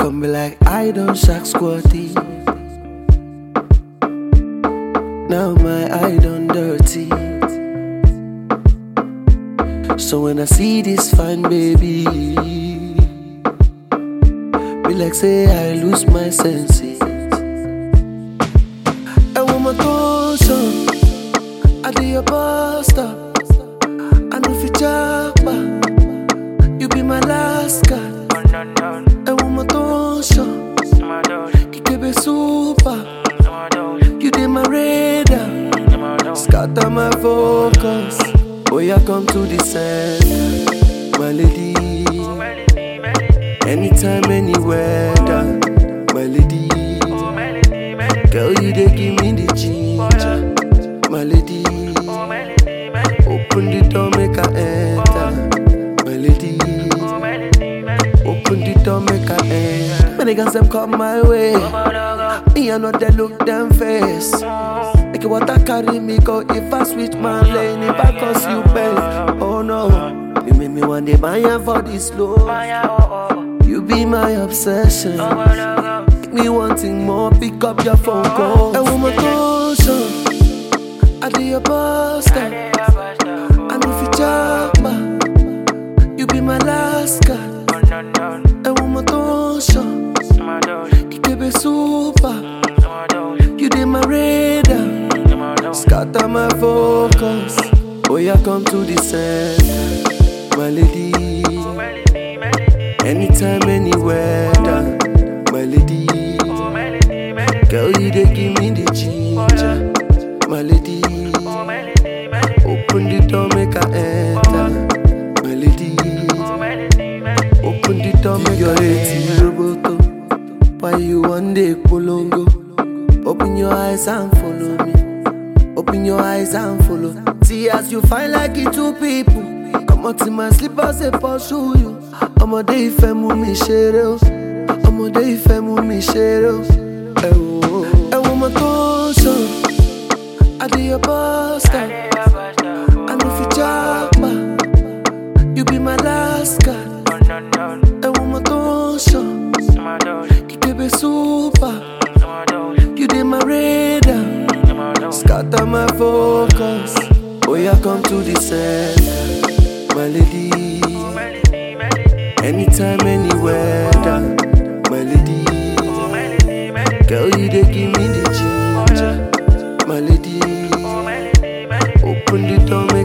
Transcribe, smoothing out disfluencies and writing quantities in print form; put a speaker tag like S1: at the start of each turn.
S1: come be like I don't shack squatty. Now my eye done dirty. So when I see this fine baby, be like say I lose my senses. And when my conscience, I do your bus stop. I know if you jump, you be my last guy. And when my conscience, you can be super. You did my radar, scatter my focus. Oh, yeah, come to the center, my lady. Anytime, anywhere, my lady. Girl, you they give me the ginger, my lady. Open the door, make her enter, my lady. Open the door, make her enter. Many girls them come my way. Me I know they look them face. Like water carry me go if I switch my lane. If I cause you pain, oh no. You make me one day buy for this love. You be my obsession. Make me wanting more. Pick up your phone call. And when my caution, I do your bus stop. And if you jump, you be my last guy. And when my caution, you can be super. You did my radar, scatter my focus. Oh, yeah, come to the center, my lady. Anytime, anywhere, my lady. Girl, you they give me the ginger, my lady. Open the door, make her enter, my lady. Open the door, make her enter. Why you one day polongo? Open your eyes and follow me. Open your eyes and follow. See as you find like it two people. Come out in my slippers and pursue you. I'm a day femu mi shero. I'm a day femu mi shero. And when my caution, I do your bus stop. And if you jump, you be my last guy. And when my caution, you can be super. You did my radar, scatter my focus. Oh, yeah, come to the center, my lady. Anytime, anywhere, my lady. Girl, you they give me the ginger, my lady. Open the door, make